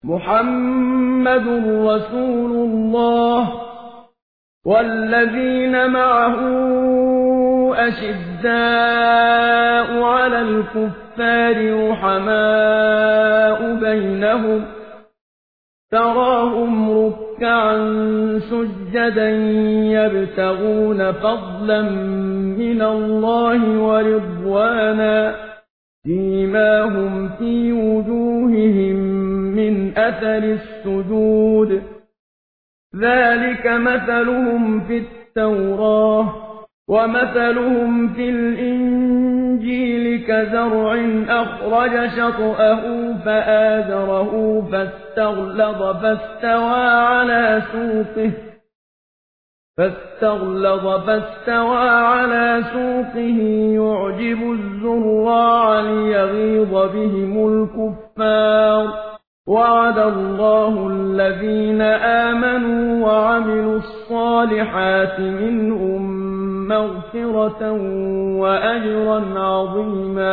محمد رسول الله والذين معه أشداء على الكفار رحماء بينهم تراهم ركعا سجدا يبتغون فضلا من الله ورضوانا سيماهم في وجوههم من أثر السجود ذلك مثلهم في التوراة ومثلهم في الإنجيل كزرع أخرج شطأه فآزره فاستغلظ فاستوى على سوقه يعجب الزراع ليغيظ بهم الكفار وعد الله الذين آمنوا وعملوا الصالحات منهم مغفرة وأجرا عظيما